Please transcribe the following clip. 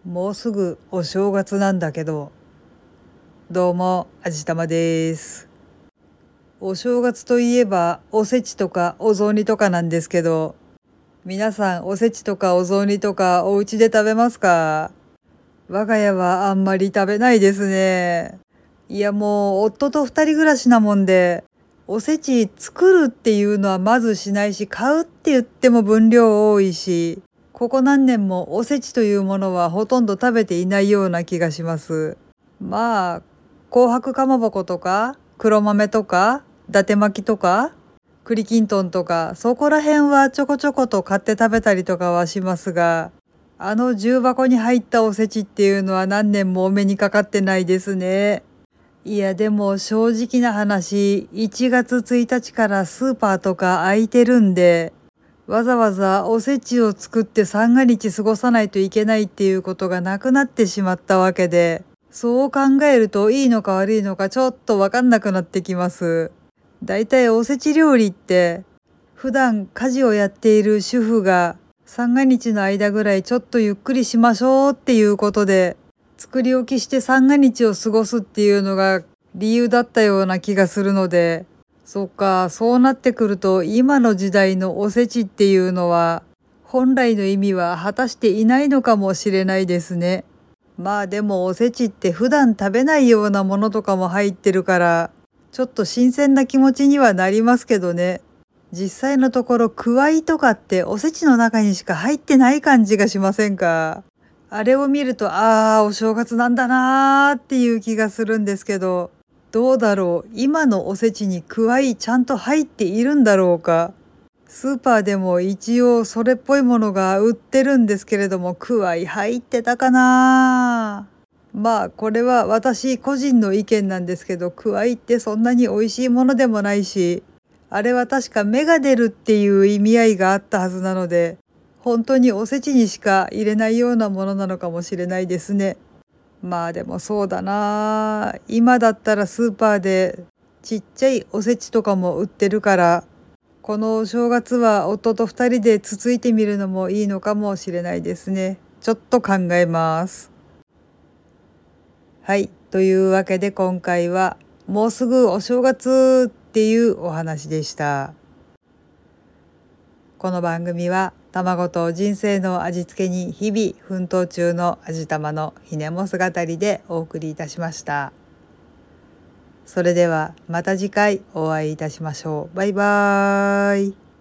もうすぐお正月なんだけど、どうも、あじたまです。お正月といえば、おせちとかお雑煮とかなんですけど、皆さんおせちとかお雑煮とかお家で食べますか？我が家はあんまり食べないですね。いやもう、夫と二人暮らしなもんで、おせち作るっていうのはまずしないし、買うって言っても分量多いし、ここ何年もおせちというものはほとんど食べていないような気がします。まあ、紅白かまぼことか、黒豆とか、伊達巻きとか、栗きんとんとか、そこら辺はちょこちょこと買って食べたりとかはしますが、あの重箱に入ったおせちっていうのは何年もお目にかかってないですね。いやでも正直な話、1月1日からスーパーとか空いてるんで、わざわざおせちを作って三が日過ごさないといけないっていうことがなくなってしまったわけで、そう考えるといいのか悪いのかちょっとわかんなくなってきます。だいたいおせち料理って、普段家事をやっている主婦が三が日の間ぐらいちょっとゆっくりしましょうっていうことで、作り置きして三が日を過ごすっていうのが理由だったような気がするので、そっか、そうなってくると今の時代のおせちっていうのは本来の意味は果たしていないのかもしれないですね。まあでもおせちって普段食べないようなものとかも入ってるから、ちょっと新鮮な気持ちにはなりますけどね。実際のところくわいとかっておせちの中にしか入ってない感じがしませんか？あれを見ると、ああ、お正月なんだなーっていう気がするんですけど、どうだろう、今のおせちにくわいちゃんと入っているんだろうか。スーパーでも一応それっぽいものが売ってるんですけれども、くわい入ってたかな？まあこれは私個人の意見なんですけど、くわいってそんなに美味しいものでもないし、あれは確か芽が出るっていう意味合いがあったはずなので、本当におせちにしか入れないようなものなのかもしれないですね。まあでもそうだな。今だったらスーパーでちっちゃいおせちとかも売ってるから、このお正月は夫と二人でつついてみるのもいいのかもしれないですね。ちょっと考えます。はい。というわけで今回はもうすぐお正月っていうお話でした。この番組は卵と人生の味付けに日々奮闘中の味玉のひねも姿でお送りいたしました。それではまた次回お会いいたしましょう。バイバーイ。